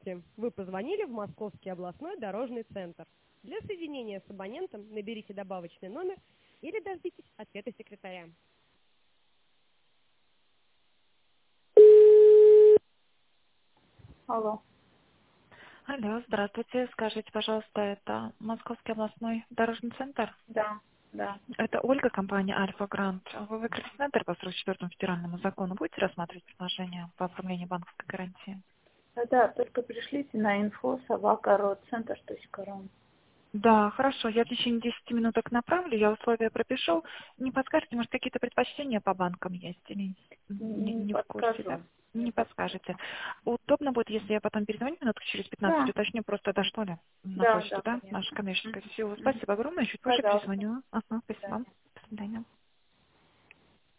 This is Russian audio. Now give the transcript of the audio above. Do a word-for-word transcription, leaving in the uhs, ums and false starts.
Здравствуйте. Вы позвонили в Московский областной дорожный центр. Для соединения с абонентом наберите добавочный номер или дождитесь ответа секретаря. Алло. Алло, здравствуйте. Скажите, пожалуйста, это Московский областной дорожный центр? Да, да. Это Ольга, компания Альфа Грант. Вы выкрыли центр по сорок четвёртому федеральному закону. Будете рассматривать предложение по оформлению банковской гарантии? Да, да, только пришлите на инфо собака родцентр точка ру. Да, хорошо. Я в течение десяти минуток направлю, я условия пропишу. Не подскажете, может, какие-то предпочтения по банкам есть или не, Не, не не в курсе, подскажу. да? Не подскажете. Удобно будет, если я потом перезвоню минутку через пятнадцать, Да, уточню просто до что ли на да, почту, да, да, наша конечно. коммерческая. Мгм, Все, мгм. спасибо огромное, чуть позже Пожалуйста. перезвоню. Ага, До свидания. спасибо. До свидания.